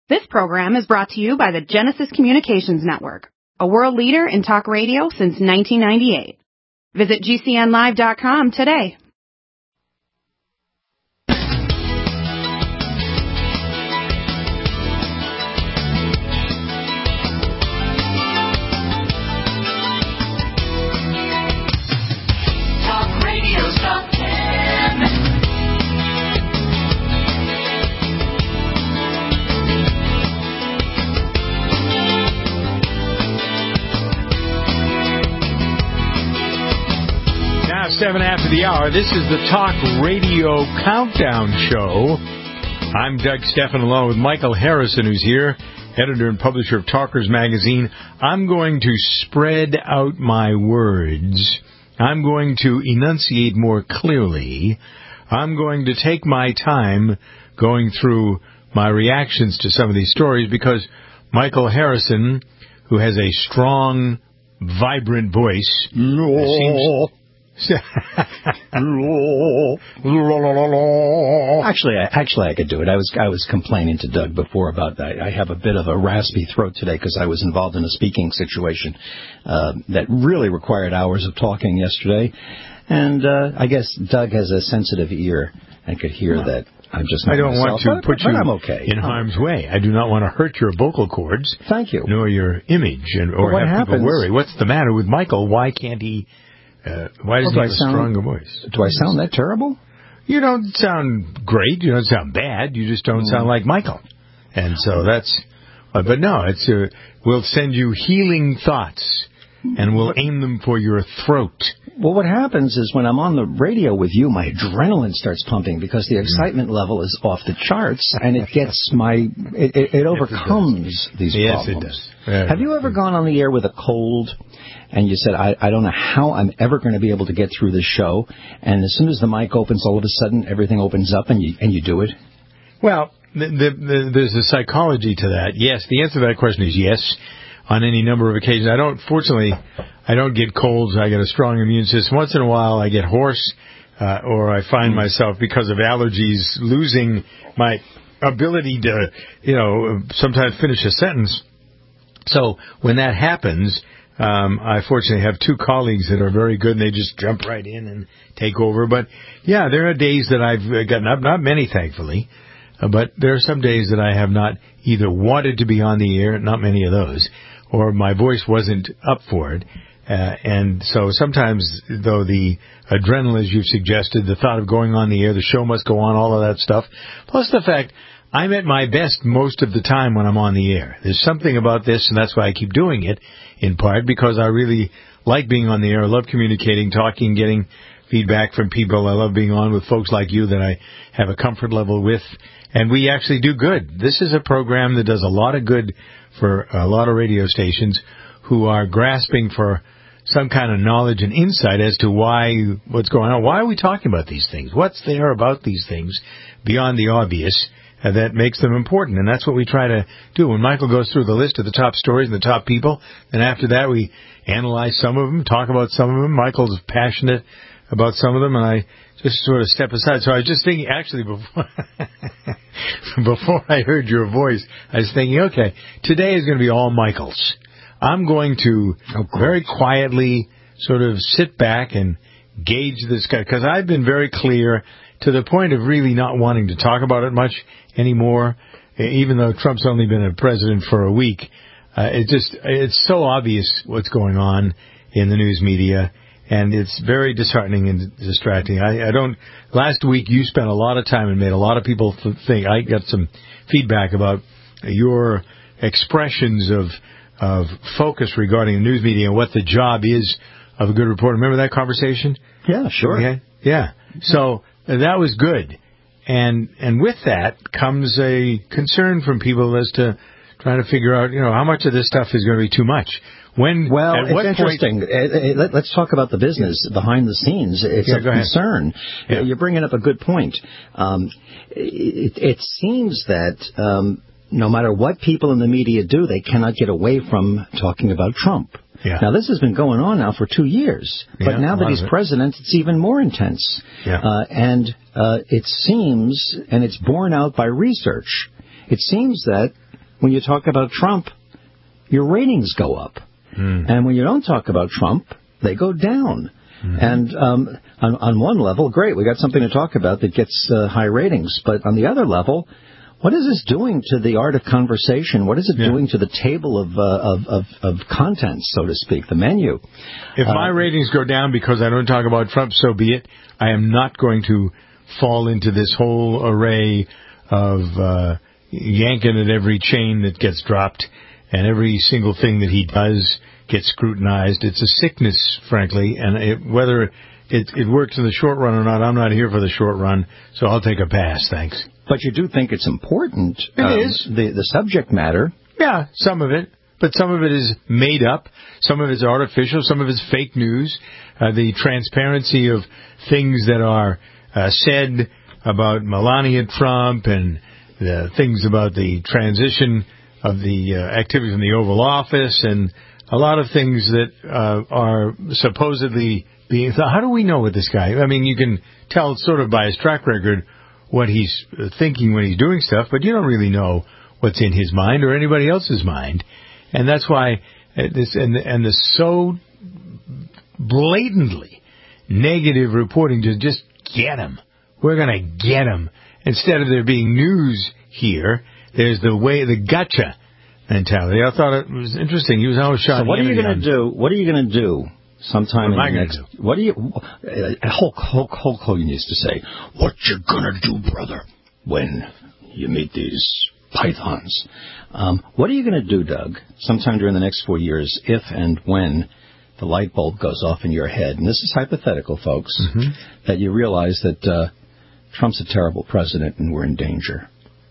This program is brought to you by the Genesis Communications Network, a world leader in talk radio since 1998. Visit GCNlive.com today. Now, 7 after the hour, this is the Talk Radio Countdown Show. I'm Doug Stephan, along with Michael Harrison, who's here, editor and publisher of Talkers Magazine. I'm going to spread out my words. I'm going to enunciate more clearly. I'm going to take my time going through my reactions to some of these stories because Michael Harrison, who has a strong, vibrant voice, Actually, I could do it. I was complaining to Doug before about that. I have a bit of a raspy throat today because I was involved in a speaking situation that really required hours of talking yesterday. And I guess Doug has a sensitive ear and could hear that. I'm just not I don't myself, want to put you I'm okay. in harm's way. I do not want to hurt your vocal cords. Thank you. Nor your image, or have people worry. What's the matter with Michael? Why can't he? Why does he have a stronger voice? Do I sound that terrible? You don't sound great. You don't sound bad. You just don't sound like Michael. And so that's... but no, it's we'll send you healing thoughts, and we'll aim them for your throat. Well, what happens is when I'm on the radio with you, my adrenaline starts pumping because the excitement level is off the charts, and it gets it overcomes these problems. Yes, it does. Have you ever gone on the air with a cold, and you said, I don't know how I'm ever going to be able to get through this show, and as soon as the mic opens, all of a sudden everything opens up, and you do it? Well, there's a psychology to that. Yes, the answer to that question is yes. On any number of occasions. Fortunately, I don't get colds. I get a strong immune system. Once in a while, I get hoarse, or I find myself, because of allergies, losing my ability to, sometimes finish a sentence. So when that happens, I fortunately have two colleagues that are very good, and they just jump right in and take over. But, yeah, there are days that I've gotten up, not many, thankfully, but there are some days that I have not either wanted to be on the air, not many of those, or my voice wasn't up for it. And so sometimes, though, the adrenaline, as you've suggested, the thought of going on the air, the show must go on, all of that stuff, plus the fact I'm at my best most of the time when I'm on the air. There's something about this, and that's why I keep doing it, in part because I really like being on the air. I love communicating, talking, getting feedback from people. I love being on with folks like you that I have a comfort level with, and we actually do good. This is a program that does a lot of good for a lot of radio stations who are grasping for some kind of knowledge and insight as to what's going on. Why are we talking about these things? What's there about these things beyond the obvious that makes them important? And that's what we try to do. When Michael goes through the list of the top stories and the top people, then after that we analyze some of them, talk about some of them. Michael's passionate about some of them, and I just sort of step aside. So I was just thinking, actually, before I heard your voice, I was thinking, okay, today is going to be all Michael's. I'm going to very quietly sort of sit back and gauge this guy, because I've been very clear to the point of really not wanting to talk about it much anymore, even though Trump's only been a president for a week. It's so obvious what's going on in the news media, and it's very disheartening and distracting. Last week you spent a lot of time and made a lot of people think. I got some feedback about your expressions of focus regarding the news media and what the job is of a good reporter. Remember that conversation? Yeah, sure. Yeah. So that was good. And with that comes a concern from people as to trying to figure out, how much of this stuff is going to be too much. It's interesting. Let's talk about the business behind the scenes. It's a concern. Yeah. You're bringing up a good point. It seems that no matter what people in the media do, they cannot get away from talking about Trump. Yeah. Now, this has been going on now for 2 years. But now that he's president, it's even more intense. Yeah. And it seems, and it's borne out by research, it seems that when you talk about Trump, your ratings go up. And when you don't talk about Trump, they go down. And on one level, great, we got something to talk about that gets high ratings. But on the other level, what is this doing to the art of conversation? What is it doing to the table of content, so to speak, the menu? If my ratings go down because I don't talk about Trump, so be it. I am not going to fall into this whole array of yanking at every chain that gets dropped, and every single thing that he does gets scrutinized. It's a sickness, frankly, and whether it works in the short run or not, I'm not here for the short run, so I'll take a pass, thanks. But you do think it's important. It is. The subject matter. Yeah, some of it. But some of it is made up. Some of it is artificial. Some of it is fake news. The transparency of things that are said about Melania Trump and the things about the transition of the activities in the Oval Office and a lot of things that are supposedly being... How do we know with this guy? I mean, you can tell sort of by his track record what he's thinking when he's doing stuff, but you don't really know what's in his mind or anybody else's mind. And that's why the so blatantly negative reporting to just get him. We're going to get him. Instead of there being news here, there's the gotcha mentality. I thought it was interesting. He was always shot. So what are you going to do? What are you going to do sometime in the next... What do you... Hulk Hogan used to say, what you going to do, brother, when you meet these pythons? What are you going to do, Doug, sometime during the next 4 years, if and when the light bulb goes off in your head, and this is hypothetical, folks, that you realize that Trump's a terrible president and we're in danger?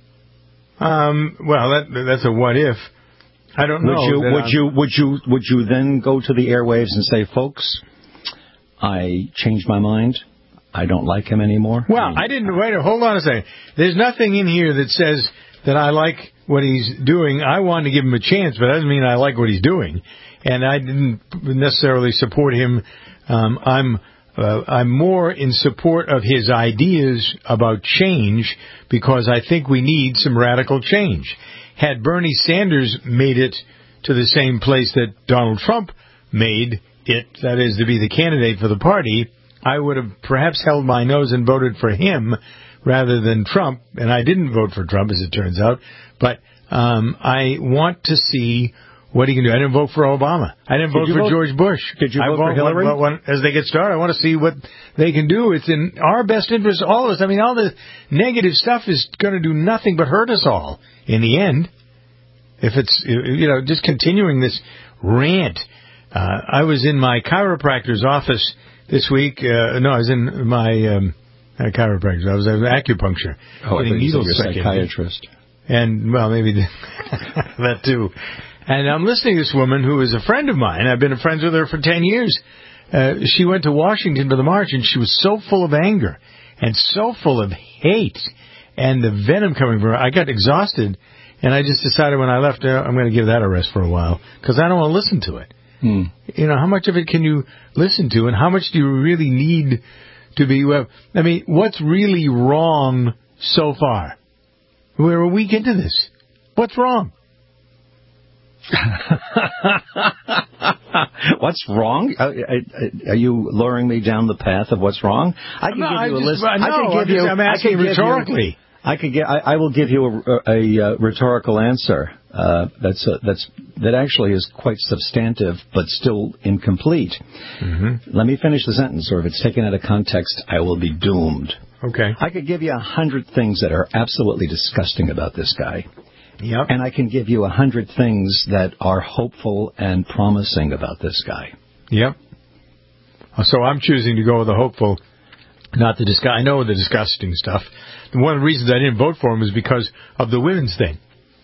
Well, that's a what if. I don't know. Would you then go to the airwaves and say, folks, I changed my mind. I don't like him anymore? Well, I didn't. Wait, hold on a second. There's nothing in here that says that I like what he's doing. I wanted to give him a chance, but that doesn't mean I like what he's doing. And I didn't necessarily support him. I'm more in support of his ideas about change because I think we need some radical change. Had Bernie Sanders made it to the same place that Donald Trump made it, that is, to be the candidate for the party, I would have perhaps held my nose and voted for him rather than Trump. And I didn't vote for Trump, as it turns out. But I want to see what he can do. I didn't vote for Obama. I didn't vote for George Bush. Did you vote for Hillary? As they get started, I want to see what they can do. It's in our best interest, all of us. I mean, all the negative stuff is going to do nothing but hurt us all in the end. If it's, just continuing this rant. I was in my chiropractor's office this week. I was in my chiropractor. I was at acupuncture. Oh, I thought you said you're a psychiatrist. And, well, maybe that too. And I'm listening to this woman who is a friend of mine. I've been friends with her for 10 years. She went to Washington for the march, and she was so full of anger and so full of hate and the venom coming from her. I got exhausted, and I just decided when I left, I'm going to give that a rest for a while because I don't want to listen to it. How much of it can you listen to, and how much do you really need to be... I mean, what's really wrong so far? We're a week into this. What's wrong? What's wrong? Are you luring me down the path of what's wrong? I'm asking rhetorically. I will give you a rhetorical answer. That actually is quite substantive, but still incomplete. Let me finish the sentence, or if it's taken out of context, I will be doomed. Okay. I could give you 100 things that are absolutely disgusting about this guy. Yep. And I can give you 100 things that are hopeful and promising about this guy. Yep. So I'm choosing to go with the hopeful, not the disgusting. I know the disgusting stuff. One of the reasons I didn't vote for him is because of the women's thing.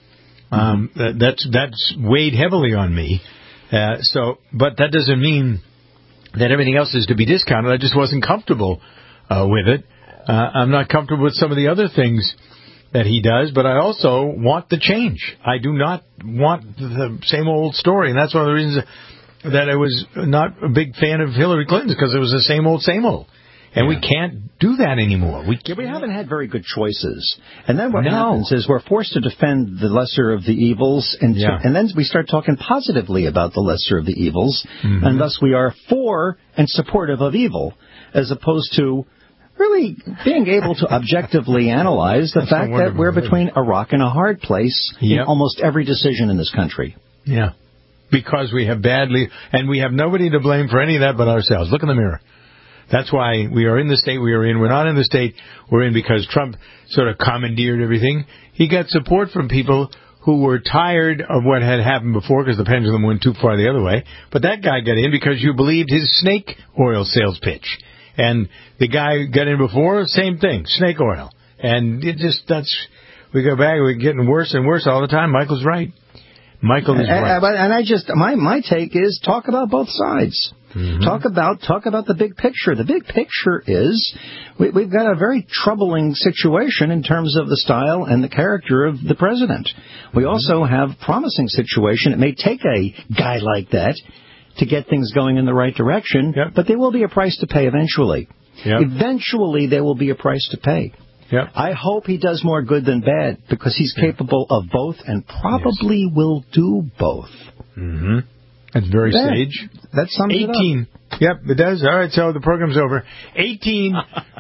That's weighed heavily on me. But that doesn't mean that everything else is to be discounted. I just wasn't comfortable with it. I'm not comfortable with some of the other things that he does, but I also want the change. I do not want the same old story, and that's one of the reasons that I was not a big fan of Hillary Clinton, because it was the same old, And we can't do that anymore. We haven't had very good choices. And then what happens is we're forced to defend the lesser of the evils, and then we start talking positively about the lesser of the evils, and thus we are for and supportive of evil, as opposed to really being able to objectively analyze the fact that we're between a rock and a hard place in almost every decision in this country. Yeah. Because we have and we have nobody to blame for any of that but ourselves. Look in the mirror. That's why we are in the state we are in. We're not in the state we're in because Trump sort of commandeered everything. He got support from people who were tired of what had happened before because the pendulum went too far the other way. But that guy got in because you believed his snake oil sales pitch. And the guy got in before, same thing, snake oil. And we go back, we're getting worse and worse all the time. Michael's right. Michael is right. And my take is talk about both sides. Talk about the big picture. The big picture is we've got a very troubling situation in terms of the style and the character of the president. We also have a promising situation. It may take a guy like that to get things going in the right direction, but there will be a price to pay eventually. Eventually there will be a price to pay. I hope he does more good than bad because he's capable of both and probably will do both. That's very sage. That sums 18. It up. Yep, it does. All right, so the program's over. 18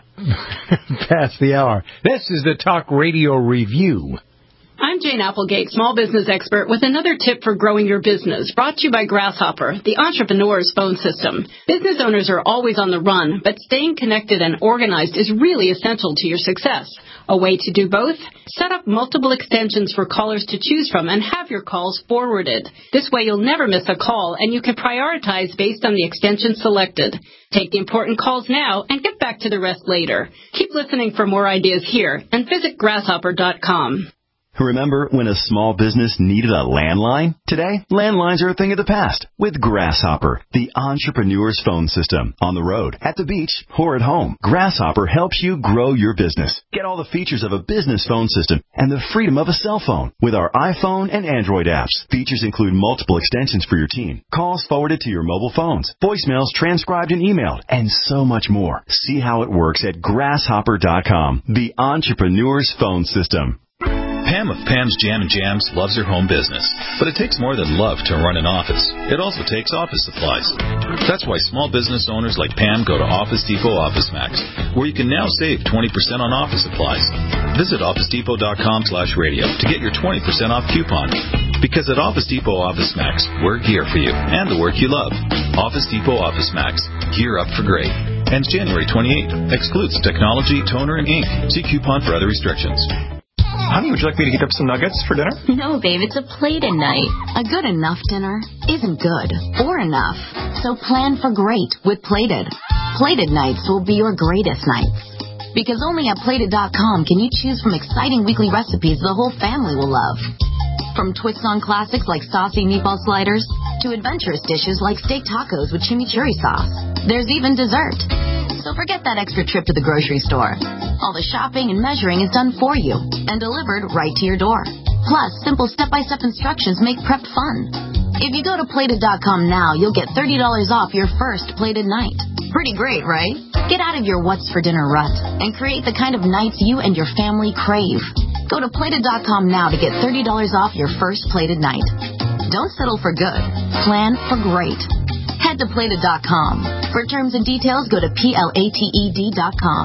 past the hour. This is the Talk Radio Review. I'm Jane Applegate, small business expert, with another tip for growing your business, brought to you by Grasshopper, the entrepreneur's phone system. Business owners are always on the run, but staying connected and organized is really essential to your success. A way to do both? Set up multiple extensions for callers to choose from and have your calls forwarded. This way you'll never miss a call, and you can prioritize based on the extension selected. Take the important calls now and get back to the rest later. Keep listening for more ideas here, and visit grasshopper.com. Remember when a small business needed a landline? Today, landlines are a thing of the past with Grasshopper, the entrepreneur's phone system. On the road, at the beach, or at home, Grasshopper helps you grow your business. Get all the features of a business phone system and the freedom of a cell phone with our iPhone and Android apps. Features include multiple extensions for your team, calls forwarded to your mobile phones, voicemails transcribed and emailed, and so much more. See how it works at grasshopper.com, the entrepreneur's phone system. Pam of Pam's Jam & Jams loves her home business, but it takes more than love to run an office. It also takes office supplies. That's why small business owners like Pam go to Office Depot Office Max, where you can now save 20% on office supplies. Visit OfficeDepot.com/radio to get your 20% off coupon. Because at Office Depot Office Max, we're here for you and the work you love. Office Depot Office Max, gear up for great. Ends January 28. Excludes technology, toner, and ink. See coupon for other restrictions. Honey, would you like me to heat up some nuggets for dinner? No, babe, it's a plated night. A good enough dinner isn't good or enough. So plan for great with Plated. Plated nights will be your greatest nights. Because only at Plated.com can you choose from exciting weekly recipes the whole family will love. From twists on classics like saucy meatball sliders to adventurous dishes like steak tacos with chimichurri sauce. There's even dessert. So forget that extra trip to the grocery store. All the shopping and measuring is done for you and delivered right to your door. Plus, simple step-by-step instructions make prep fun. If you go to Plated.com now, you'll get $30 off your first Plated night. Pretty great, right? Get out of your what's for dinner rut and create the kind of nights you and your family crave. Go to Plated.com now to get $30 off your first Plated night. Don't settle for good. Plan for great. Head to Plated.com. For terms and details, go to Plated.com.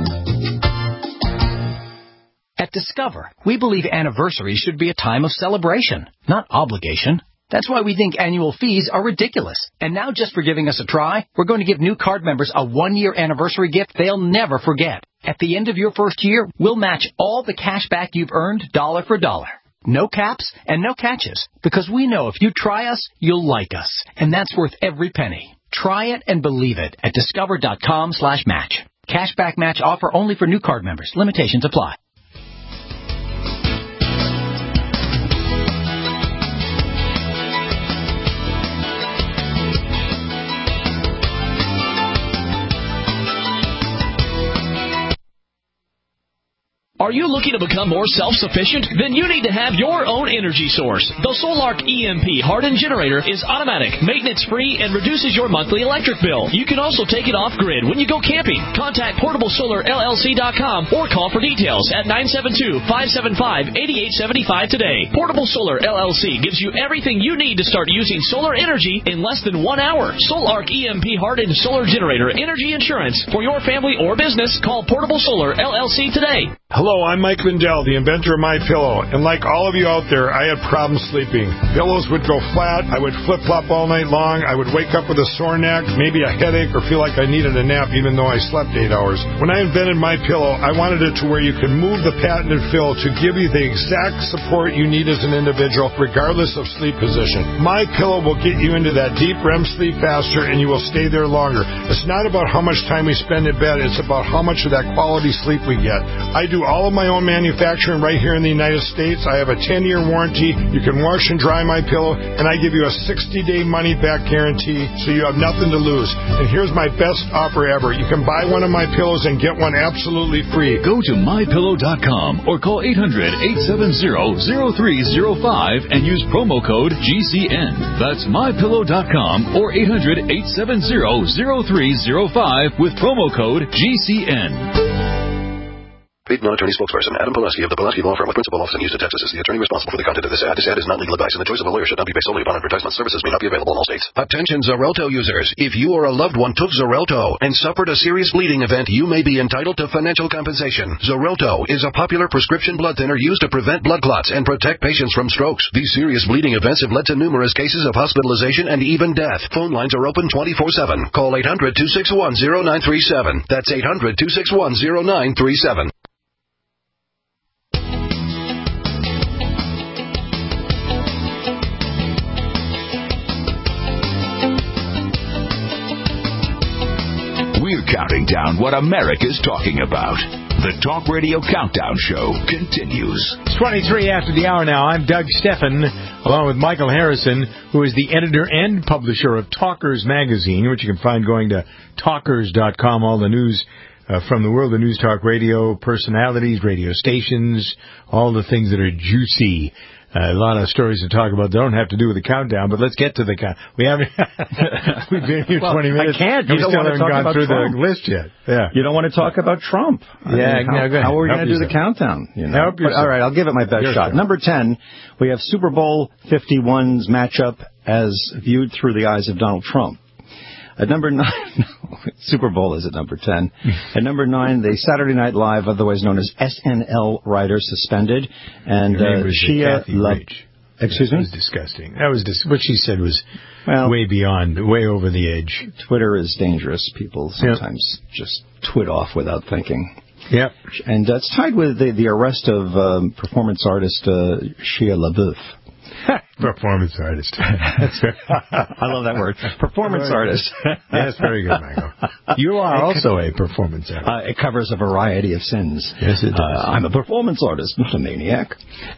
At Discover, we believe anniversaries should be a time of celebration, not obligation. That's why we think annual fees are ridiculous. And now, just for giving us a try, we're going to give new card members a one-year anniversary gift they'll never forget. At the end of your first year, we'll match all the cash back you've earned dollar for dollar. No caps and no catches, because we know if you try us, you'll like us. And that's worth every penny. Try it and believe it at discover.com/match. Cashback match offer only for new card members. Limitations apply. Are you looking to become more self-sufficient? Then you need to have your own energy source. The Solark EMP hardened generator is automatic, maintenance-free, and reduces your monthly electric bill. You can also take it off-grid when you go camping. Contact PortableSolarLLC.com or call for details at 972-575-8875 today. Portable Solar LLC gives you everything you need to start using solar energy in less than 1 hour. Solark EMP hardened solar generator energy insurance for your family or business. Call Portable Solar LLC today. Hello, I'm Mike Lindell, the inventor of MyPillow, and like all of you out there, I had problems sleeping. Pillows would go flat, I would flip-flop all night long, I would wake up with a sore neck, maybe a headache, or feel like I needed a nap even though I slept 8 hours. When I invented MyPillow, I wanted it to where you could move the patented fill to give you the exact support you need as an individual, regardless of sleep position. MyPillow will get you into that deep REM sleep faster, and you will stay there longer. It's not about how much time we spend in bed, it's about how much of that quality sleep we get. I do all of my own manufacturing right here in the United States. I have a 10-year warranty. You can wash and dry MyPillow, and I give you a 60-day money-back guarantee, so you have nothing to lose. And here's my best offer ever. You can buy one of my pillows and get one absolutely free. Go to MyPillow.com or call 800-870-0305 and use promo code GCN. That's MyPillow.com or 800-870-0305 with promo code GCN. Paid non-attorney spokesperson Adam Pulaski of the Pulaski Law Firm with principal office in Houston, Texas is the attorney responsible for the content of this ad. This ad is not legal advice, and the choice of a lawyer should not be based solely upon advertisement. Services may not be available in all states. Attention Xarelto users. If you or a loved one took Xarelto and suffered a serious bleeding event, you may be entitled to financial compensation. Xarelto is a popular prescription blood thinner used to prevent blood clots and protect patients from strokes. These serious bleeding events have led to numerous cases of hospitalization and even death. Phone lines are open 24/7. Call 800-261-0937. That's 800-261-0937. We're counting down what America's talking about. The Talk Radio Countdown Show continues. It's 23 after the hour now. I'm Doug Steffen, along with Michael Harrison, who is the editor and publisher of Talkers Magazine, which you can find going to talkers.com. All the news from the world of news talk radio, personalities, radio stations, all the things that are juicy. A lot of stories to talk about don't have to do with the countdown, but let's get to the countdown. We haven't. We've been here 20 minutes. I can't. You still haven't gone through Trump. The list yet. Yeah. You don't want to talk about Trump. How are we going to do the countdown? You know? Help yourself. All right, I'll give it my best shot. Number 10, we have Super Bowl 51's matchup as viewed through the eyes of Donald Trump. At number 9, Super Bowl is at number 10. At number 9, the Saturday Night Live, otherwise known as SNL writer, suspended. And Shia LaBeouf. Excuse me? That was disgusting. That was what she said was way beyond, way over the edge. Twitter is dangerous. People sometimes just twit off without thinking. Yep. And it's tied with the arrest of performance artist Shia LaBeouf. Performance artist. I love that word. Performance artist. Yes, very good, Michael. You are also a performance artist. It covers a variety of sins. Yes, it does. I'm a performance artist, not a maniac.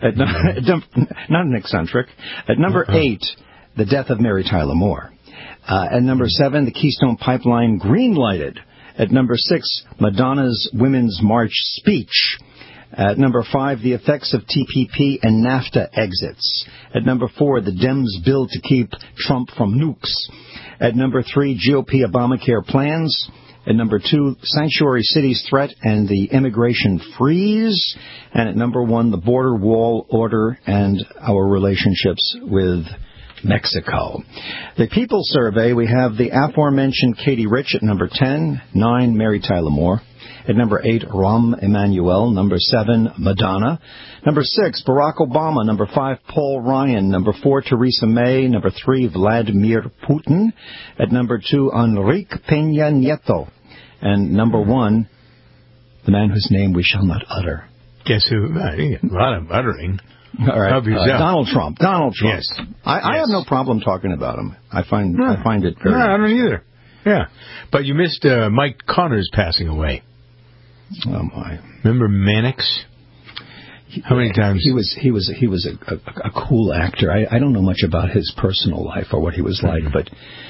Not an eccentric. At number 8, the death of Mary Tyler Moore. At number 7, the Keystone Pipeline green-lighted. At number 6, Madonna's Women's March speech. At number 5, the effects of TPP and NAFTA exits. At number 4, the Dems bill to keep Trump from nukes. At number 3, GOP Obamacare plans. At number 2, sanctuary cities threat and the immigration freeze. And at number 1, the border wall order and our relationships with Mexico. The People Survey, we have the aforementioned Katie Rich at number 10, 9, Mary Tyler Moore. At number 8, Rahm Emanuel. Number 7, Madonna. Number 6, Barack Obama. Number 5, Paul Ryan. Number 4, Theresa May. Number 3, Vladimir Putin. At number 2, Enrique Peña Nieto. And number 1, the man whose name we shall not utter. Guess who? A lot of uttering. All right, Donald Trump. Donald Trump. Yes. I have no problem talking about him. I find it very... No, I don't either. Yeah. But you missed Mike Connors passing away. Oh my! Remember Mannix? How many times? He was a cool actor. I don't know much about his personal life or what he was like, but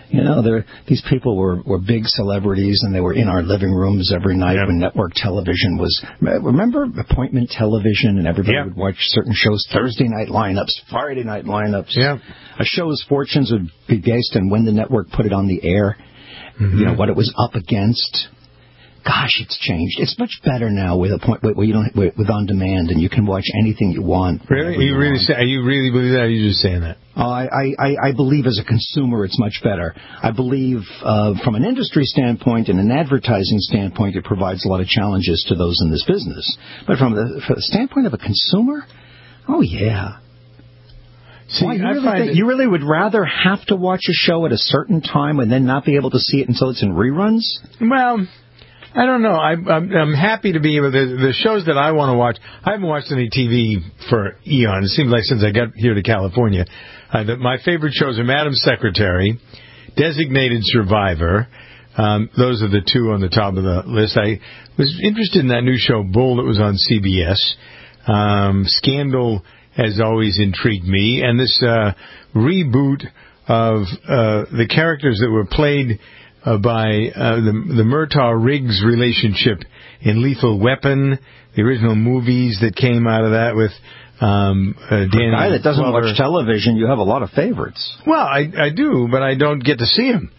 You know, these people were big celebrities, and they were in our living rooms every night when network television was. Remember appointment television, and everybody would watch certain shows, Thursday night lineups, Friday night lineups. Yeah. A show's fortunes would be based on when the network put it on the air, you know, what it was up against. Gosh, it's changed. It's much better now with with on demand, and you can watch anything you want. Really? You really believe that? Or are you just saying that? I believe as a consumer it's much better. I believe from an industry standpoint and an advertising standpoint, it provides a lot of challenges to those in this business. But from the standpoint of a consumer, oh yeah. See, you really would rather have to watch a show at a certain time and then not be able to see it until it's in reruns? Well, I don't know. I'm happy to be able to. The shows that I want to watch, I haven't watched any TV for eons. It seems like since I got here to California. My favorite shows are Madam Secretary, Designated Survivor. Those are the two on the top of the list. I was interested in that new show, Bull, that was on CBS. Scandal has always intrigued me. And this reboot of the characters that were played by the Murtaugh-Riggs relationship in Lethal Weapon, the original movies that came out of that with Danny. A guy that doesn't watch television, you have a lot of favorites. Well, I do, but I don't get to see them.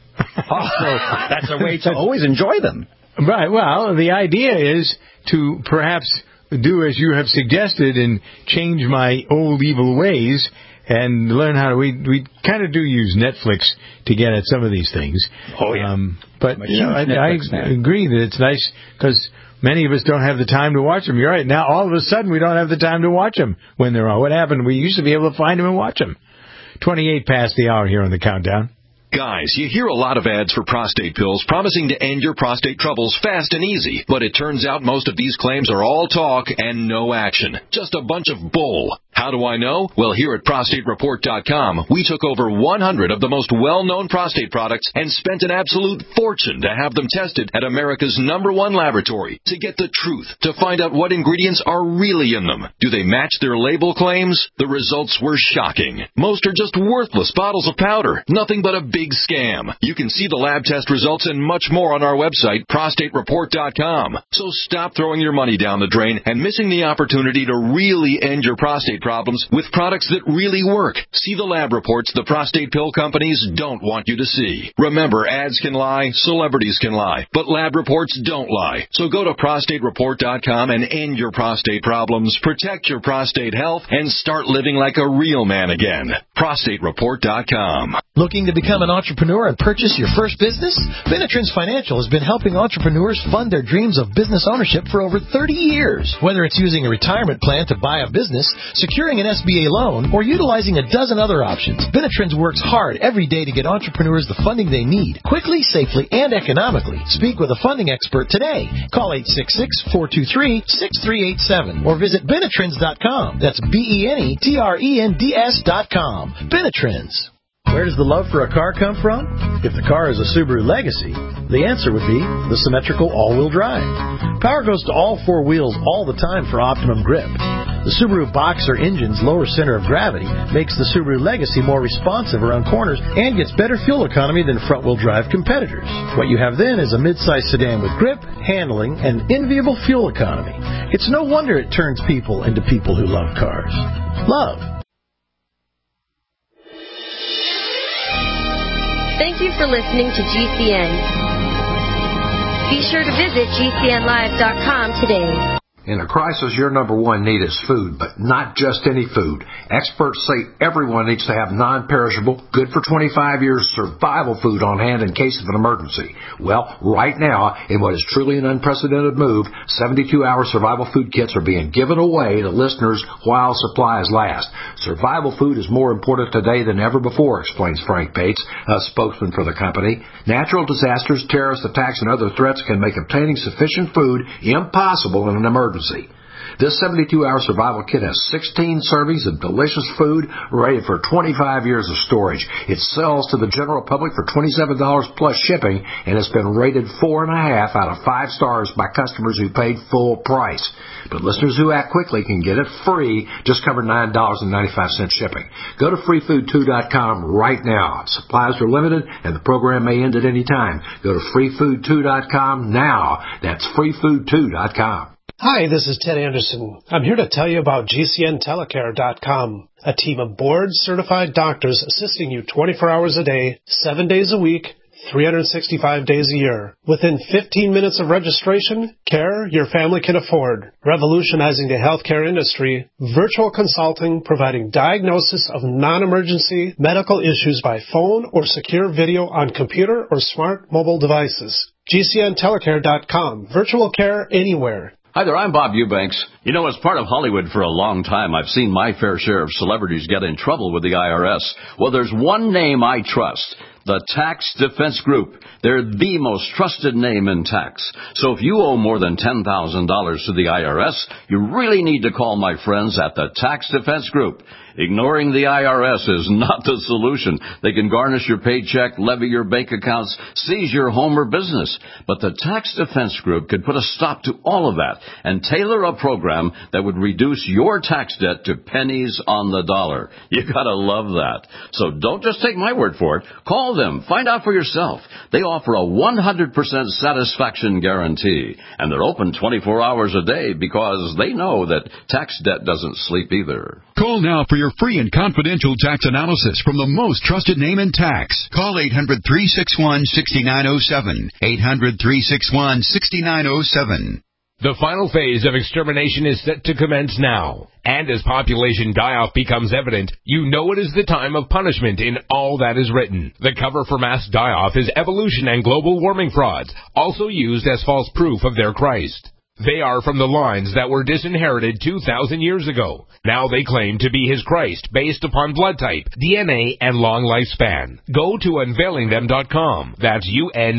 So that's a way to always enjoy them. Right. Well, the idea is to perhaps do as you have suggested and change my old evil ways and learn how to. We kind of do use Netflix to get at some of these things. Oh, yeah. But you know, I agree that it's nice because many of us don't have the time to watch them. You're right. Now, all of a sudden, we don't have the time to watch them when they're on. What happened? We used to be able to find them and watch them. 28 past the hour here on the countdown. Guys, you hear a lot of ads for prostate pills promising to end your prostate troubles fast and easy, but it turns out most of these claims are all talk and no action. Just a bunch of bull. How do I know? Well, here at ProstateReport.com, we took over 100 of the most well-known prostate products and spent an absolute fortune to have them tested at America's #1 laboratory to get the truth, to find out what ingredients are really in them. Do they match their label claims? The results were shocking. Most are just worthless bottles of powder. Nothing but a big scam. You can see the lab test results and much more on our website, ProstateReport.com. So stop throwing your money down the drain and missing the opportunity to really end your prostate problems with products that really work. See the lab reports the prostate pill companies don't want you to see. Remember, ads can lie, celebrities can lie, but lab reports don't lie. So go to ProstateReport.com and end your prostate problems, protect your prostate health, and start living like a real man again. ProstateReport.com. Looking to become an entrepreneur and purchase your first business? Benetrends Financial has been helping entrepreneurs fund their dreams of business ownership for over 30 years. Whether it's using a retirement plan to buy a business, securing an SBA loan, or utilizing a dozen other options, Benetrends works hard every day to get entrepreneurs the funding they need, quickly, safely, and economically. Speak with a funding expert today. Call 866-423-6387 or visit Benetrends.com. That's BENETRENDS.com. Benetrends. Where does the love for a car come from? If the car is a Subaru Legacy, the answer would be the symmetrical all-wheel drive. Power goes to all four wheels all the time for optimum grip. The Subaru Boxer engine's lower center of gravity makes the Subaru Legacy more responsive around corners and gets better fuel economy than front-wheel drive competitors. What you have then is a mid-size sedan with grip, handling, and enviable fuel economy. It's no wonder it turns people into people who love cars. Love. Thank you for listening to GCN. Be sure to visit GCNlive.com today. In a crisis, your #1 need is food, but not just any food. Experts say everyone needs to have non-perishable, good for 25 years survival food on hand in case of an emergency. Well, right now, in what is truly an unprecedented move, 72-hour survival food kits are being given away to listeners while supplies last. Survival food is more important today than ever before, explains Frank Bates, a spokesman for the company. Natural disasters, terrorist attacks, and other threats can make obtaining sufficient food impossible in an emergency. This 72-hour survival kit has 16 servings of delicious food ready for 25 years of storage. It sells to the general public for $27 plus shipping, and it's been rated 4.5 out of 5 stars by customers who paid full price. But listeners who act quickly can get it free, just cover $9.95 shipping. Go to freefood2.com right now. Supplies are limited, and the program may end at any time. Go to freefood2.com now. That's freefood2.com. Hi, this is Ted Anderson. I'm here to tell you about GCNtelecare.com, a team of board-certified doctors assisting you 24 hours a day, 7 days a week, 365 days a year. Within 15 minutes of registration, care your family can afford. Revolutionizing the healthcare industry, virtual consulting providing diagnosis of non-emergency medical issues by phone or secure video on computer or smart mobile devices. GCNtelecare.com. Virtual care anywhere. Hi there, I'm Bob Eubanks. You know, as part of Hollywood for a long time, I've seen my fair share of celebrities get in trouble with the IRS. Well, there's one name I trust. The Tax Defense Group. They're the most trusted name in tax. So if you owe more than $10,000 to the IRS, you really need to call my friends at the Tax Defense Group. Ignoring the IRS is not the solution. They can garnish your paycheck, levy your bank accounts, seize your home or business. But the Tax Defense Group could put a stop to all of that and tailor a program that would reduce your tax debt to pennies on the dollar. You gotta love that. So don't just take my word for it. Call them. Find out for yourself. They offer a 100% satisfaction guarantee. And they're open 24 hours a day because they know that tax debt doesn't sleep either. Call now for your free and confidential tax analysis from the most trusted name in tax. Call 800-361-6907. 800-361-6907. The final phase of extermination is set to commence now. And as population die-off becomes evident, you know it is the time of punishment in all that is written. The cover for mass die-off is evolution and global warming frauds, also used as false proof of their Christ. They are from the lines that were disinherited 2,000 years ago. Now they claim to be his Christ based upon blood type, DNA, and long lifespan. Go to unveilingthem.com. That's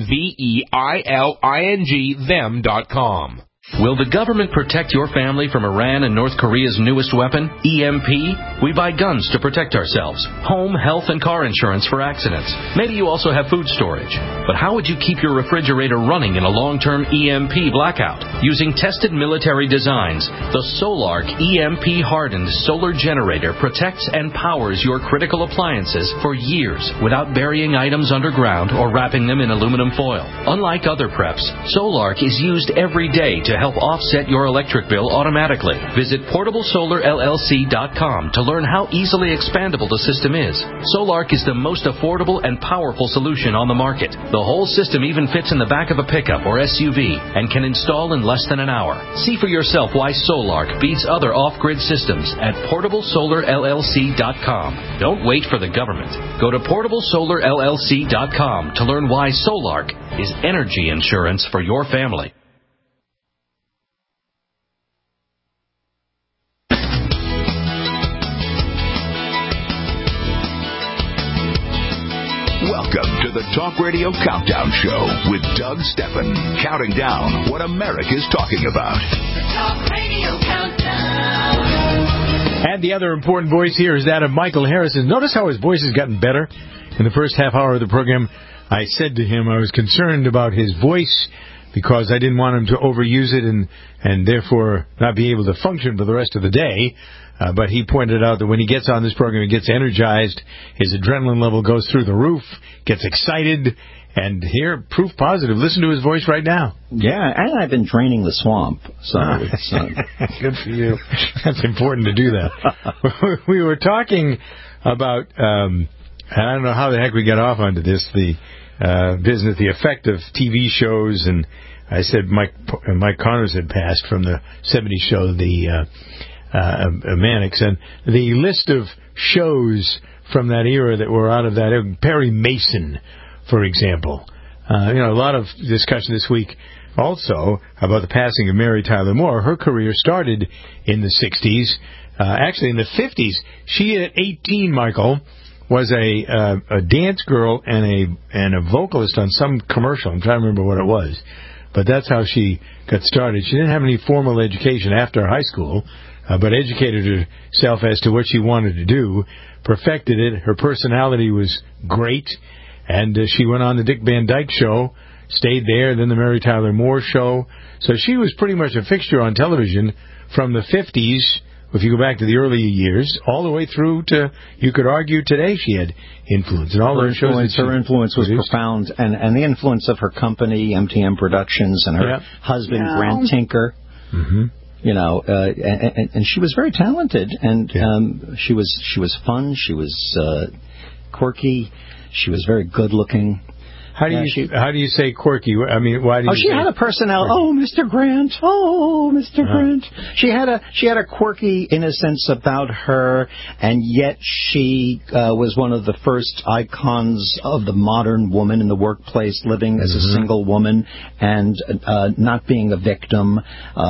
UNVEILING them.com. Will the government protect your family from Iran and North Korea's newest weapon, EMP? We buy guns to protect ourselves, home, health, and car insurance for accidents. Maybe you also have food storage. But how would you keep your refrigerator running in a long-term EMP blackout? Using tested military designs, the Solark EMP-hardened solar generator protects and powers your critical appliances for years without burying items underground or wrapping them in aluminum foil. Unlike other preps, Solark is used every day to help offset your electric bill automatically. Visit PortableSolarLLC.com to learn how easily expandable the system is. Solark is the most affordable and powerful solution on the market. The whole system even fits in the back of a pickup or SUV and can install in less than an hour. See for yourself why Solark beats other off-grid systems at PortableSolarLLC.com. Don't wait for the government. Go to PortableSolarLLC.com to learn why Solark is energy insurance for your family. Welcome to the Talk Radio Countdown Show with Doug Steffen, counting down what America's talking about. The Talk Radio Countdown. And the other important voice here is that of Michael Harrison. Notice how his voice has gotten better. In the first half hour of the program, I said to him I was concerned about his voice because I didn't want him to overuse it and therefore not be able to function for the rest of the day. But he pointed out that when he gets on this program, he gets energized, his adrenaline level goes through the roof, gets excited, and here, proof positive. Listen to his voice right now. Yeah, and I've been draining the swamp, so it's... Good for you. That's important to do that. We were talking about, I don't know how the heck we got off onto this, the business, the effect of TV shows, and I said Mike Connors had passed from the 70s show, the... Mannix, and the list of shows from that era that were out of that, Perry Mason, for example. A lot of discussion this week also about the passing of Mary Tyler Moore. Her career started in the 60s, actually in the 50s. She, at 18, Michael, was a dance girl and a vocalist on some commercial. I'm trying to remember what it was. But that's how she got started. She didn't have any formal education after high school, but educated herself as to what she wanted to do, perfected it. Her personality was great, and she went on the Dick Van Dyke Show, stayed there, then the Mary Tyler Moore Show. So she was pretty much a fixture on television from the 50s, if you go back to the early years, all the way through to, you could argue today she had influence. And all her influence was profound, and the influence of her company, MTM Productions, and her husband, Grant Tinker. Mm-hmm. You know, and she was very talented, and she was fun, she was quirky, she was very good looking. How do you say quirky? I mean, why do you? She had a personality. Oh, Mr. Grant. Oh, Mr. Grant. She had a quirky innocence about her, and yet she was one of the first icons of the modern woman in the workplace, living as a single woman and not being a victim.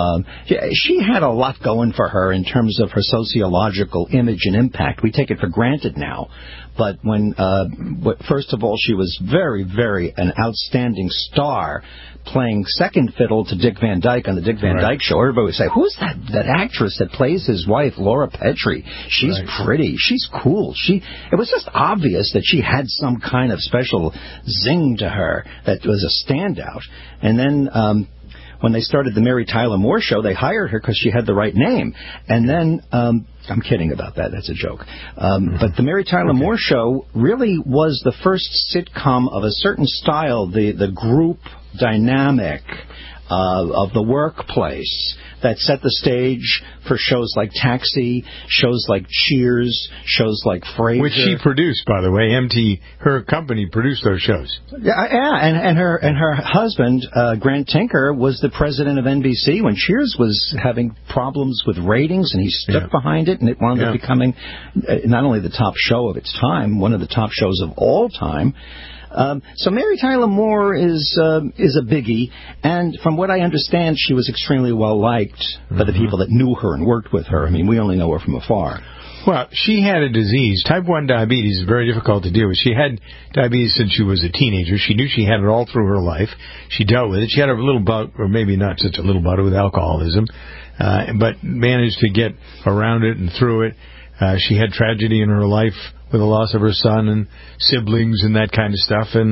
She had a lot going for her in terms of her sociological image and impact. We take it for granted now. But when, first of all, she was very, very an outstanding star, playing second fiddle to Dick Van Dyke on the Dick Van Dyke Show. Everybody would say, "Who's that actress that plays his wife, Laura Petrie? She's pretty. She's cool." It was just obvious that she had some kind of special zing to her that was a standout. And then when they started the Mary Tyler Moore Show, they hired her because she had the right name. And then I'm kidding about that. That's a joke. But the Mary Tyler Moore Show really was the first sitcom of a certain style, the group dynamic of the workplace that set the stage for shows like Taxi, shows like Cheers, shows like Frasier. Which she produced, by the way. Her company produced those shows. And her husband, Grant Tinker, was the president of NBC when Cheers was having problems with ratings, and he stuck behind it, and it wound up becoming not only the top show of its time, one of the top shows of all time. So Mary Tyler Moore is a biggie, and from what I understand, she was extremely well liked by the people that knew her and worked with her. I mean, we only know her from afar. Well, she had a disease. Type 1 diabetes is very difficult to deal with. She had diabetes since she was a teenager. She knew she had it all through her life. She dealt with it. She had a little bout, or maybe not such a little bout, with alcoholism, but managed to get around it and through it. She had tragedy in her life with the loss of her son and siblings and that kind of stuff, and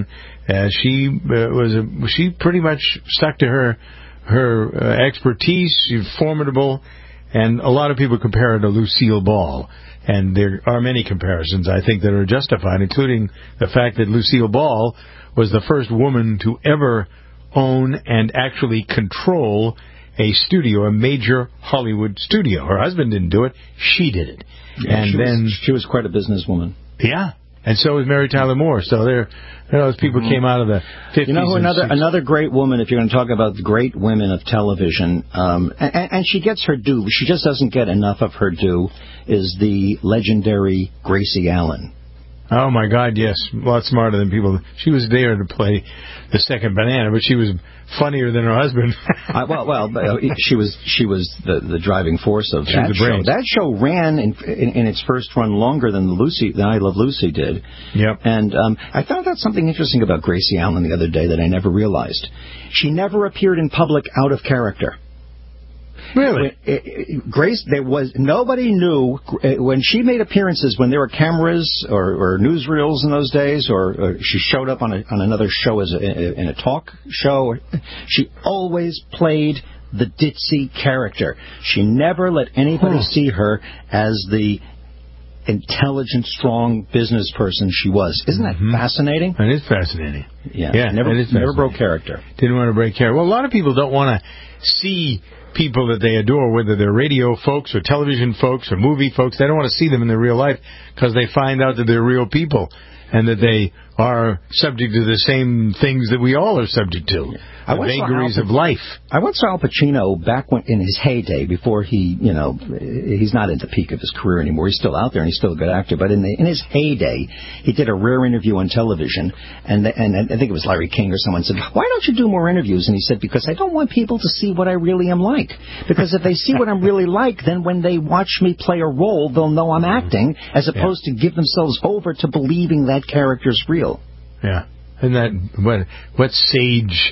she pretty much stuck to her expertise. She was formidable, and a lot of people compare her to Lucille Ball, and there are many comparisons I think that are justified, including the fact that Lucille Ball was the first woman to ever own and actually control a studio, a major Hollywood studio. Her husband didn't do it; she did it. Yeah, she was quite a businesswoman. Yeah, and so was Mary Tyler Moore. So those people came out of the 50s. You know who another great woman, if you're going to talk about the great women of television, and she gets her due, she just doesn't get enough of her due, is the legendary Gracie Allen. Oh, my God, yes. A lot smarter than people. She was there to play the second banana, but she was funnier than her husband. She was the driving force of that show. That show ran in its first run longer than I Love Lucy did. Yep. And I found out something interesting about Gracie Allen the other day that I never realized. She never appeared in public out of character. Really? Nobody knew when she made appearances, when there were cameras or newsreels in those days, or she showed up on another show in a talk show. She always played the ditzy character. She never let anybody see her as the intelligent, strong business person she was. Isn't that fascinating? It is fascinating. Yeah, never broke character. Didn't want to break character. Well, a lot of people don't want to see people that they adore, whether they're radio folks or television folks or movie folks. They don't want to see them in their real life because they find out that they're real people and that they are subject to the same things that we all are subject to. The vagaries of life. I once saw Al Pacino back in his heyday, before he's not at the peak of his career anymore. He's still out there and he's still a good actor. But in his heyday, he did a rare interview on television, and I think it was Larry King or someone said, "Why don't you do more interviews?" And he said, "Because I don't want people to see what I really am like. Because if they see what I'm really like, then when they watch me play a role, they'll know I'm acting, as opposed to give themselves over to believing that character's real." Yeah. And that what sage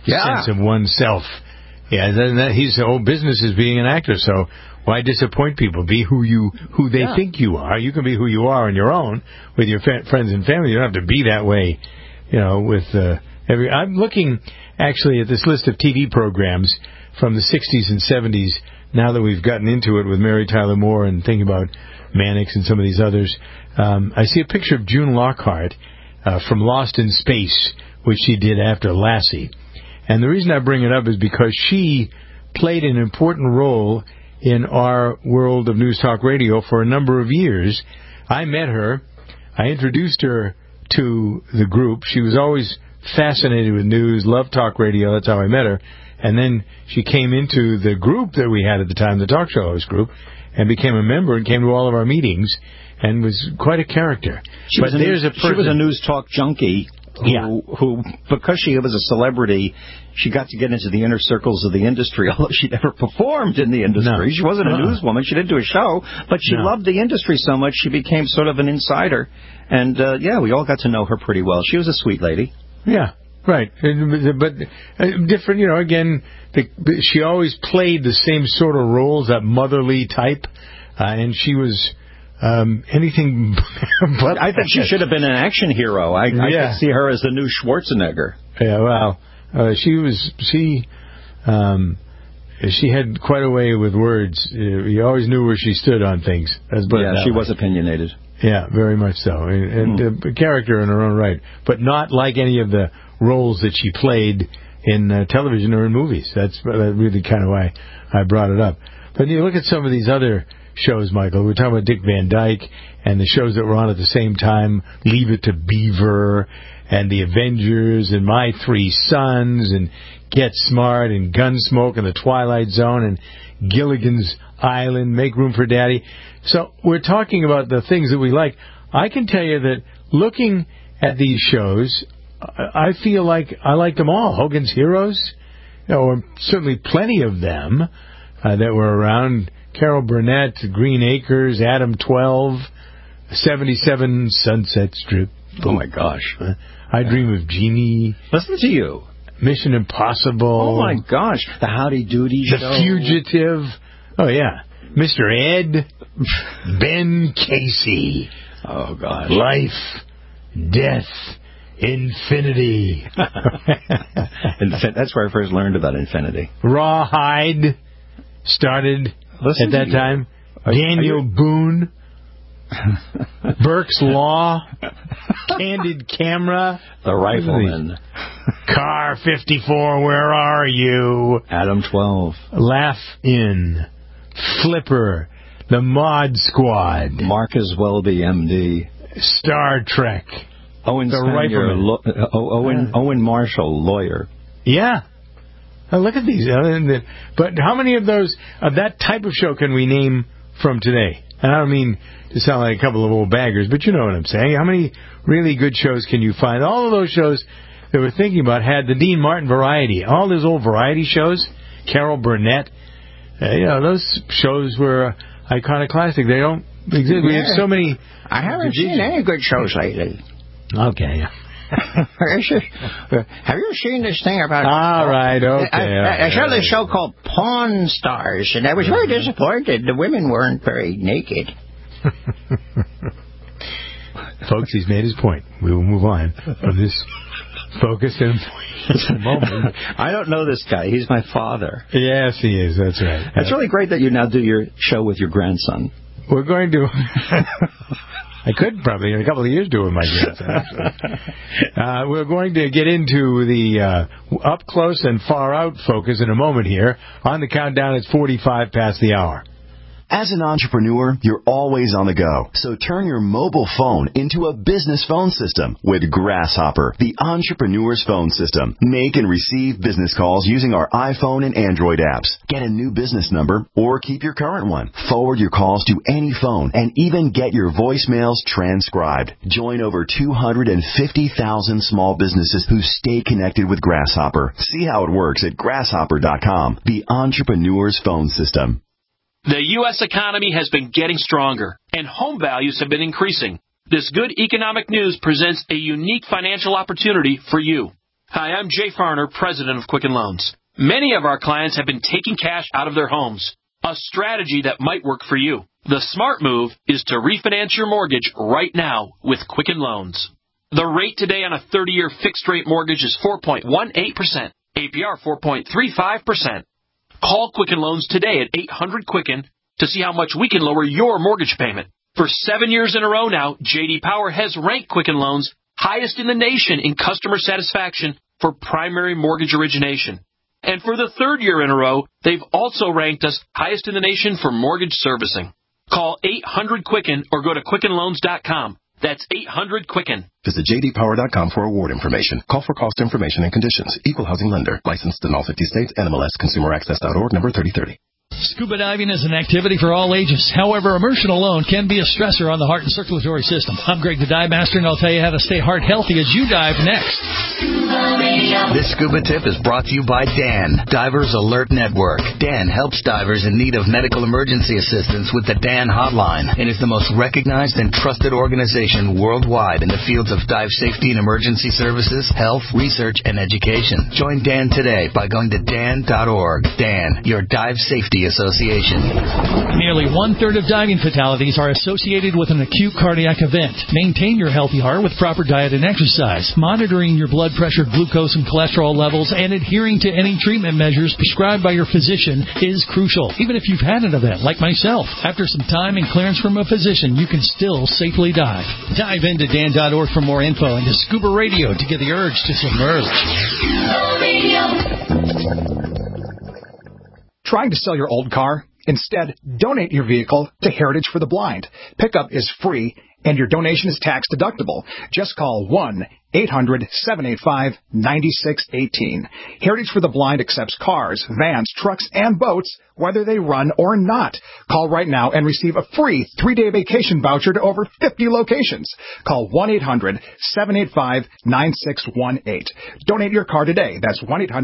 sense of oneself. Yeah, then his whole business is being an actor, so why disappoint people? Be who they think you are. You can be who you are on your own with your friends and family. You don't have to be that way, with I'm looking actually at this list of TV programs from the 60s and 70s, now that we've gotten into it with Mary Tyler Moore and thinking about Mannix and some of these others. I see a picture of June Lockhart from Lost in Space, which she did after Lassie. And the reason I bring it up is because she played an important role in our world of News Talk Radio for a number of years. I met her. I introduced her to the group. She was always fascinated with news, loved talk radio. That's how I met her. And then she came into the group that we had at the time, the Talk Show Host Group, and became a member and came to all of our meetings and was quite a character. She was a news talk junkie. Who, because she was a celebrity, she got to get into the inner circles of the industry, although she never performed in the industry. No. She wasn't a newswoman. She didn't do a show, but she loved the industry so much she became sort of an insider. And, we all got to know her pretty well. She was a sweet lady. Yeah, right. But different, again, she always played the same sort of roles, that motherly type, and she was... anything but I think she should have been an action hero. I could see her as the new Schwarzenegger. Yeah, well, she had quite a way with words. You always knew where she stood on things. She was opinionated. Yeah, very much so. And a character in her own right. But not like any of the roles that she played in television or in movies. That's really kind of why I brought it up. But you look at some of these other shows, Michael. We're talking about Dick Van Dyke and the shows that were on at the same time, Leave It to Beaver and The Avengers and My Three Sons and Get Smart and Gunsmoke and The Twilight Zone and Gilligan's Island, Make Room for Daddy. So we're talking about the things that we like. I can tell you that looking at these shows, I feel like I like them all. Hogan's Heroes, or certainly plenty of them that were around. Carol Burnett, Green Acres, Adam 12, 77 Sunset Strip. Oh, my gosh. I Dream of Jeannie. Listen to you. Mission Impossible. Oh, my gosh. The Howdy Doody Show. The Fugitive. Oh, yeah. Mr. Ed. Ben Casey. Oh, gosh. Life. Death. Infinity. That's where I first learned about Infinity. Rawhide. Started... At that time, Daniel Boone, Burke's Law, Candid Camera, The Rifleman, Car 54, Where Are You? Adam 12, Laugh In, Flipper, The Mod Squad, Marcus Welby, MD, Star Trek, Owen Rifleman, Owen Marshall, lawyer. Yeah. Look at these. But how many of those, of that type of show can we name from today? And I don't mean to sound like a couple of old baggers, but you know what I'm saying. How many really good shows can you find? All of those shows that we're thinking about had the Dean Martin variety. All those old variety shows, Carol Burnett, those shows were iconoclastic. They don't exist. We have so many... I haven't seen any good shows lately. Okay, Have you seen this thing about... All right, okay. I saw this show called Pawn Stars, and I was very disappointed. The women weren't very naked. Folks, he's made his point. We will move on from this focused moment. I don't know this guy. He's my father. Yes, he is. That's right. It's really great that you now do your show with your grandson. We're going to... I could probably in a couple of years do it with my grandson. We're going to get into the up close and far out focus in a moment here. On the countdown, it's 45 past the hour. As an entrepreneur, you're always on the go. So turn your mobile phone into a business phone system with Grasshopper, the entrepreneur's phone system. Make and receive business calls using our iPhone and Android apps. Get a new business number or keep your current one. Forward your calls to any phone and even get your voicemails transcribed. Join over 250,000 small businesses who stay connected with Grasshopper. See how it works at grasshopper.com, the entrepreneur's phone system. The U.S. economy has been getting stronger, and home values have been increasing. This good economic news presents a unique financial opportunity for you. Hi, I'm Jay Farner, president of Quicken Loans. Many of our clients have been taking cash out of their homes, a strategy that might work for you. The smart move is to refinance your mortgage right now with Quicken Loans. The rate today on a 30-year fixed-rate mortgage is 4.18%, APR 4.35%. Call Quicken Loans today at 800-QUICKEN to see how much we can lower your mortgage payment. For 7 years in a row now, J.D. Power has ranked Quicken Loans highest in the nation in customer satisfaction for primary mortgage origination. And for the 3rd year in a row, they've also ranked us highest in the nation for mortgage servicing. Call 800-QUICKEN or go to QuickenLoans.com. That's 800-QUICKEN. Visit JDPower.com for award information. Call for cost information and conditions. Equal housing lender. Licensed in all 50 states. NMLS ConsumerAccess.org, number 3030. Scuba diving is an activity for all ages. However, immersion alone can be a stressor on the heart and circulatory system. I'm Greg the Dive Master, and I'll tell you how to stay heart healthy as you dive next. This scuba tip is brought to you by DAN, Divers Alert Network. DAN helps divers in need of medical emergency assistance with the DAN hotline and is the most recognized and trusted organization worldwide in the fields of dive safety and emergency services, health, research, and education. Join DAN today by going to dan.org. DAN, your dive safety association. Nearly 1/3 of diving fatalities are associated with an acute cardiac event. Maintain your healthy heart with proper diet and exercise. Monitoring your blood pressure, glucose, and cholesterol levels and adhering to any treatment measures prescribed by your physician is crucial. Even if you've had an event like myself, after some time and clearance from a physician, you can still safely dive. Dive into dan.org for more info and to Scuba Radio to get the urge to submerge. Trying to sell your old car? Instead, donate your vehicle to Heritage for the Blind. Pickup is free, and your donation is tax deductible. Just call 1-800-785-9618. Heritage for the Blind accepts cars, vans, trucks, and boats, whether they run or not. Call right now and receive a free 3-day vacation voucher to over 50 locations. Call 1-800-785-9618. Donate your car today. That's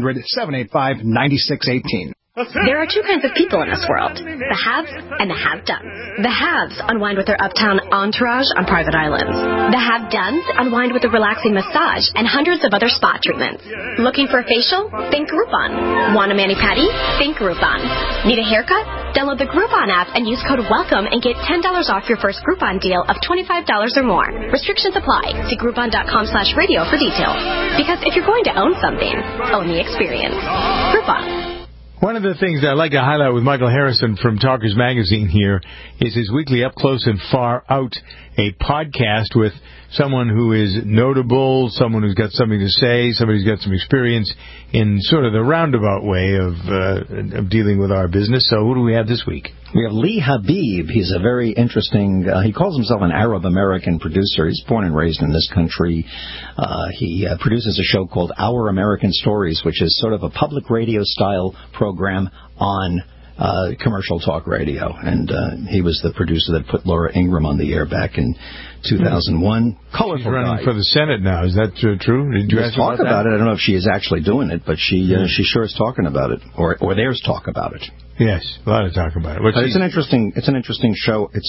1-800-785-9618. There are two kinds of people in this world, the haves and the have-dones. The haves unwind with their uptown entourage on private islands. The have-dones unwind with a relaxing massage and hundreds of other spa treatments. Looking for a facial? Think Groupon. Want a mani-pedi? Think Groupon. Need a haircut? Download the Groupon app and use code WELCOME and get $10 off your first Groupon deal of $25 or more. Restrictions apply. See Groupon.com/radio for details. Because if you're going to own something, own the experience. Groupon. One of the things I'd like to highlight with Michael Harrison from Talkers Magazine here is his weekly Up Close and Far Out, a podcast with someone who is notable, someone who's got something to say, somebody who's got some experience in sort of the roundabout way of dealing with our business. So who do we have this week? We have Lee Habib. He's a very interesting, he calls himself an Arab-American producer. He's born and raised in this country. He produces a show called Our American Stories, which is sort of a public radio-style program on commercial talk radio. And he was the producer that put Laura Ingraham on the air back in 2001. Colorful She's running guy. for the Senate now. Is that true? Did you ask talk about that? it? I don't know if she is actually doing it, but she sure is talking about it, or there's talk about it. Yes, a lot of talk about it. It's an interesting show. It's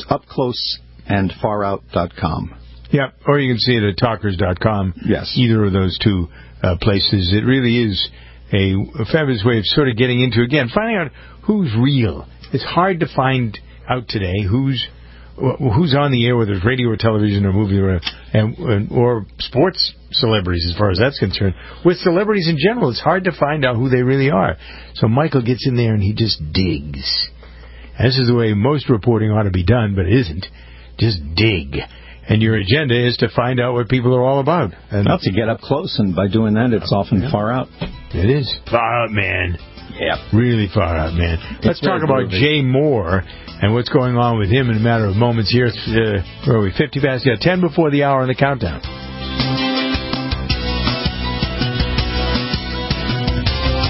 upcloseandfarout.com. Yeah, or you can see it at talkers.com. Yes. Either of those two places. It really is a fabulous way of sort of getting into, again, finding out who's real. It's hard to find out today who's on the air, whether it's radio or television or movie or sports celebrities, as far as that's concerned. With celebrities in general, it's hard to find out who they really are. So Michael gets in there and he just digs. And this is the way most reporting ought to be done, but it isn't. Just dig. And your agenda is to find out what people are all about. And well, to get up close, and by doing that, it's often far out. It is. Far out, man. Yeah. Really far out, man. Let's talk about Jay Moore and what's going on with him in a matter of moments here. Where are we? 50 past? Yeah, 10 before the hour on the countdown.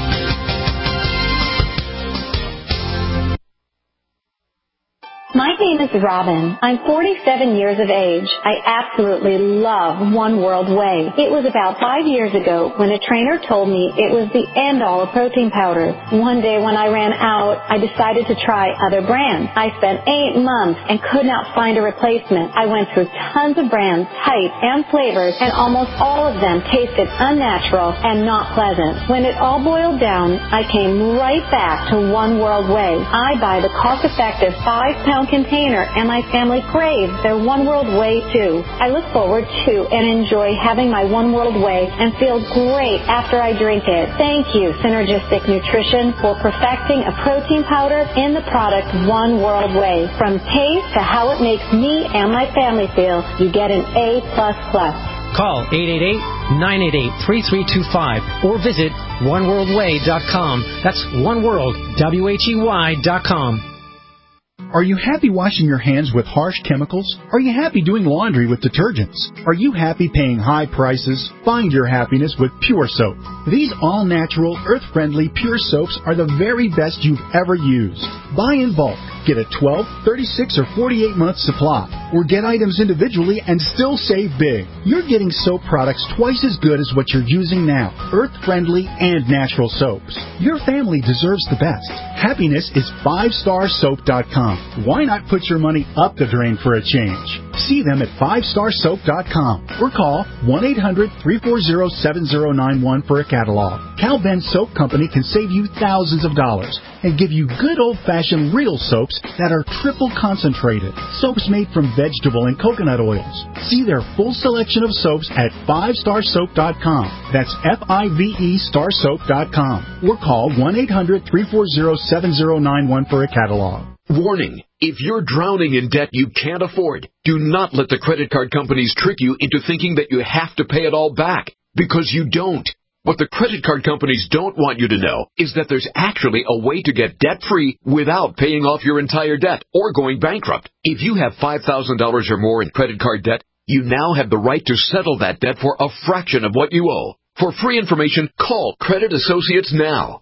My name name is Robin. I'm 47 years of age. I absolutely love One World Whey. It was about 5 years ago when a trainer told me it was the end-all of protein powder. One day when I ran out, I decided to try other brands. I spent 8 months and could not find a replacement. I went through tons of brands, types, and flavors, and almost all of them tasted unnatural and not pleasant. When it all boiled down, I came right back to One World Whey. I buy the cost-effective 5-pound container, and my family craves their One World Whey too. I look forward to and enjoy having my One World Whey and feel great after I drink it. Thank you, Synergistic Nutrition, for perfecting a protein powder in the product One World Whey. From taste to how it makes me and my family feel, you get an A++. Call 888-988-3325 or visit oneworldwhey.com. That's oneworld.com. Are you happy washing your hands with harsh chemicals? Are you happy doing laundry with detergents? Are you happy paying high prices? Find your happiness with Pure Soap. These all-natural, earth-friendly Pure Soaps are the very best you've ever used. Buy in bulk. Get a 12, 36, or 48-month supply. Or get items individually and still save big. You're getting soap products twice as good as what you're using now. Earth-friendly and natural soaps. Your family deserves the best. Happiness is 5starsoap.com. Why not put your money up the drain for a change? See them at 5starsoap.com or call 1-800-340-7091 for a catalog. Cal Ben Soap Company can save you thousands of dollars and give you good old-fashioned real soaps that are triple concentrated. Soaps made from vegetable and coconut oils. See their full selection of soaps at 5starsoap.com. That's F-I-V-E starsoap.com or call 1-800-340-7091 for a catalog. Warning. If you're drowning in debt you can't afford, do not let the credit card companies trick you into thinking that you have to pay it all back, because you don't. What the credit card companies don't want you to know is that there's actually a way to get debt-free without paying off your entire debt or going bankrupt. If you have $5,000 or more in credit card debt, you now have the right to settle that debt for a fraction of what you owe. For free information, call Credit Associates now.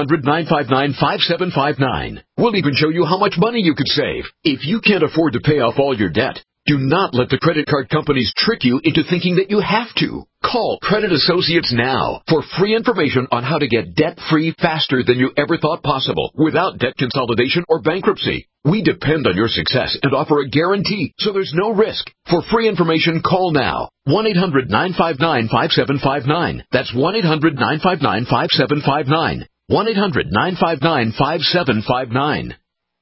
1-800-959-5759. We'll even show you how much money you could save. If you can't afford to pay off all your debt, do not let the credit card companies trick you into thinking that you have to. Call Credit Associates now for free information on how to get debt-free faster than you ever thought possible without debt consolidation or bankruptcy. We depend on your success and offer a guarantee, so there's no risk. For free information, call now. 1-800-959-5759. That's 1-800-959-5759. 1-800-959-5759.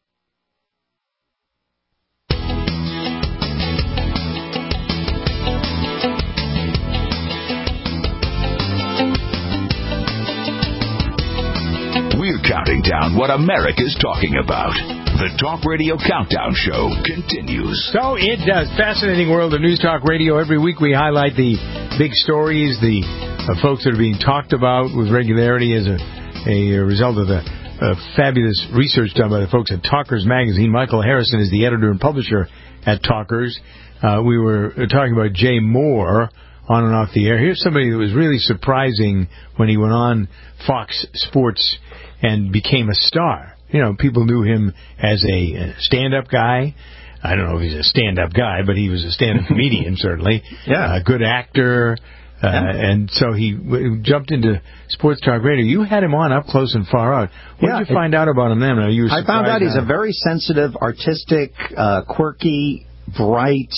We're counting down what America's talking about. The Talk Radio Countdown Show continues. So it does. Fascinating world of News Talk Radio. Every week we highlight the big stories, the folks that are being talked about with regularity as a result of the fabulous research done by the folks at Talkers Magazine. Michael Harrison is the editor and publisher at Talkers. We were talking about Jay Moore on and off the air. Here's somebody that was really surprising when he went on Fox Sports and became a star. You know, people knew him as a stand-up guy. I don't know if he's a stand-up guy, but he was a stand-up comedian, certainly. Yeah. A good actor. And so he jumped into Sports Talk Radio. You had him on up close and far out. What did you find out about him then? I found out he's a very sensitive, artistic, quirky, bright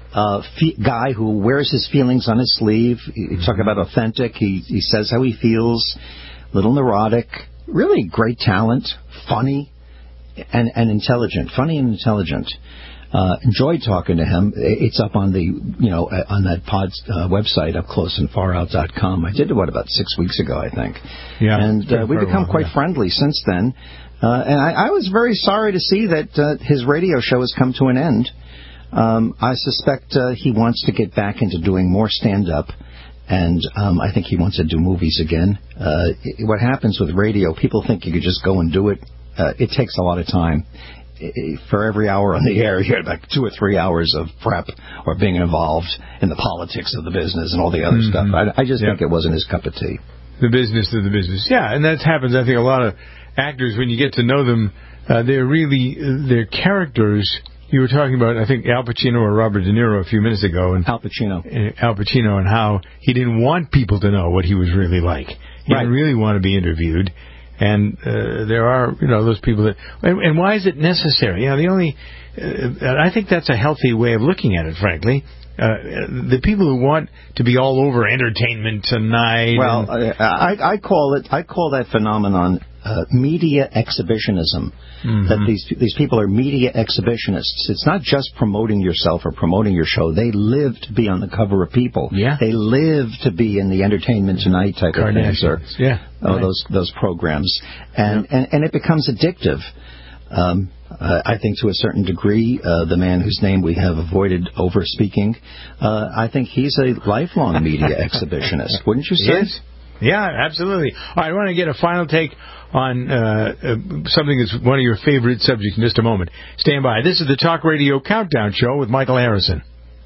guy who wears his feelings on his sleeve. You talk about authentic. He says how he feels. A little neurotic. Really great talent. Funny and intelligent. Funny and intelligent. Enjoyed talking to him. It's up on the, on that pod's website, upcloseandfarout.com. I did it, about 6 weeks ago, I think. Yeah. And we've become quite friendly since then. And I was very sorry to see that his radio show has come to an end. I suspect he wants to get back into doing more stand-up. And I think he wants to do movies again. What happens with radio, people think you could just go and do it. It takes a lot of time. For every hour on the air, you get about 2 or 3 hours of prep or being involved in the politics of the business and all the other stuff. I just think it wasn't his cup of tea. The business of the business. Yeah, and that happens. I think a lot of actors, when you get to know them, they're characters You were talking about, I think, Al Pacino or Robert De Niro a few minutes ago. And Al Pacino, and how he didn't want people to know what he was really like. He didn't really want to be interviewed. And there are, those people that... And why is it necessary? I think that's a healthy way of looking at it, frankly. The people who want to be all over entertainment tonight... Well, I call that phenomenon media exhibitionism. Mm-hmm. That these people are media exhibitionists. It's not just promoting yourself or promoting your show. They live to be on the cover of People. Yeah. They live to be in the Entertainment Tonight type of things, or those programs, and it becomes addictive. I think to a certain degree, the man whose name we have avoided over-speaking, I think he's a lifelong media exhibitionist. Wouldn't you say? Yes. Yeah, absolutely. All right, I want to get a final take on something that's one of your favorite subjects in just a moment. Stand by. This is the Talk Radio Countdown Show with Michael Harrison.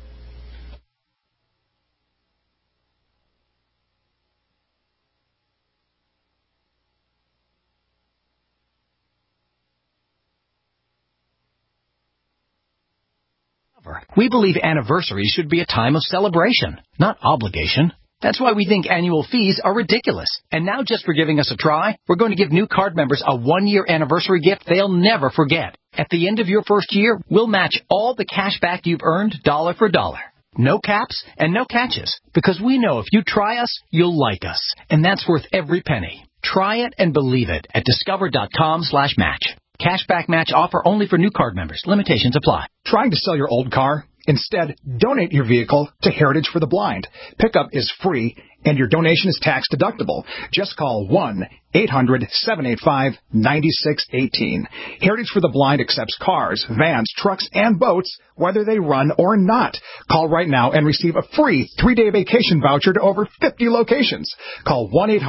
We believe anniversaries should be a time of celebration, not obligation. That's why we think annual fees are ridiculous. And now, just for giving us a try, we're going to give new card members a 1-year anniversary gift they'll never forget. At the end of your first year, we'll match all the cash back you've earned dollar for dollar. No caps and no catches. Because we know if you try us, you'll like us. And that's worth every penny. Try it and believe it at discover.com/match. Cashback match offer only for new card members. Limitations apply. Trying to sell your old car? Instead, donate your vehicle to Heritage for the Blind. Pickup is free, and your donation is tax deductible. Just call 1-800-785-9618. Heritage for the Blind accepts cars, vans, trucks, and boats, whether they run or not. Call right now and receive a free 3-day vacation voucher to over 50 locations. Call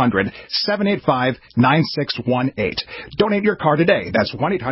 1-800-785-9618. Donate your car today. That's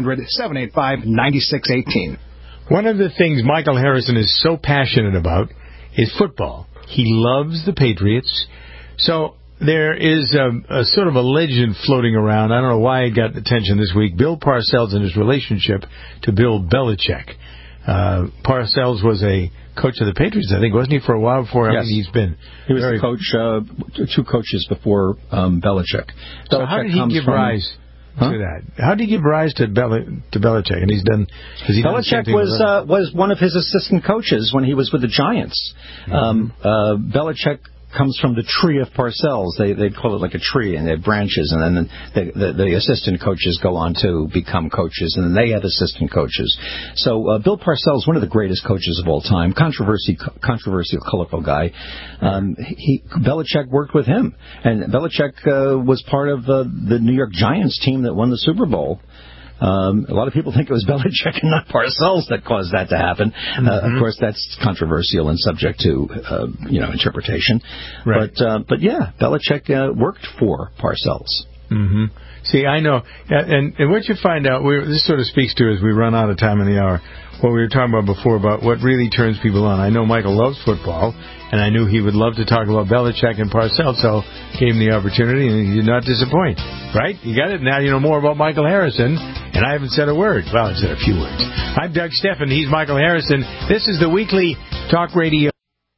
1-800-785-9618. One of the things Michael Harrison is so passionate about is football. He loves the Patriots. So there is a sort of a legend floating around. I don't know why it got attention this week. Bill Parcells and his relationship to Bill Belichick. Parcells was a coach of the Patriots, I think, wasn't he, for a while before? Yes. I mean, he was the coach, 2 coaches before Belichick. So how did he give rise to that? How did he give rise to Belichick? And he's done. Belichick was one of his assistant coaches when he was with the Giants. Belichick comes from the tree of Parcells. They call it like a tree, and they have branches, and then the assistant coaches go on to become coaches, and then they have assistant coaches. So Bill Parcells, one of the greatest coaches of all time, controversial, colorful guy. Belichick worked with him, and Belichick was part of the New York Giants team that won the Super Bowl. A lot of people think it was Belichick and not Parcells that caused that to happen. Of course, that's controversial and subject to, interpretation. Right. But yeah, Belichick worked for Parcells. Mm-hmm. See, I know, and what you find out, this sort of speaks to, as we run out of time in the hour, what we were talking about before about what really turns people on. I know Michael loves football, and I knew he would love to talk about Belichick and Parcells, so gave him the opportunity, and he did not disappoint. Right? You got it? Now you know more about Michael Harrison, and I haven't said a word. Well, I've said a few words. I'm Doug Steffen. He's Michael Harrison. This is the weekly Talk Radio.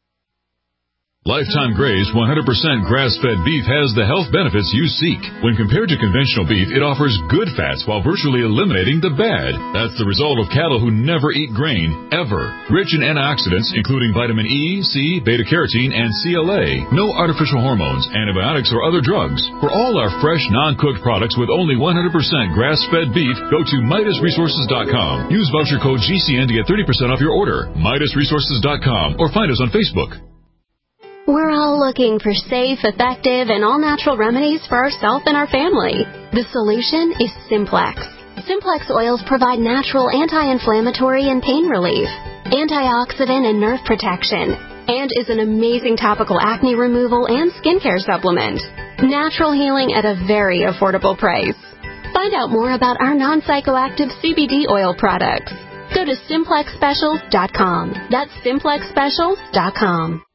Lifetime Graze 100% grass-fed beef has the health benefits you seek. When compared to conventional beef, it offers good fats while virtually eliminating the bad. That's the result of cattle who never eat grain, ever. Rich in antioxidants, including vitamin E, C, beta-carotene, and CLA. No artificial hormones, antibiotics, or other drugs. For all our fresh, non-cooked products with only 100% grass-fed beef, go to MidasResources.com. Use voucher code GCN to get 30% off your order. MidasResources.com, or find us on Facebook. We're all looking for safe, effective, and all-natural remedies for ourselves and our family. The solution is Simplex. Simplex oils provide natural anti-inflammatory and pain relief, antioxidant and nerve protection, and is an amazing topical acne removal and skincare supplement. Natural healing at a very affordable price. Find out more about our non-psychoactive CBD oil products. Go to SimplexSpecials.com. That's SimplexSpecials.com.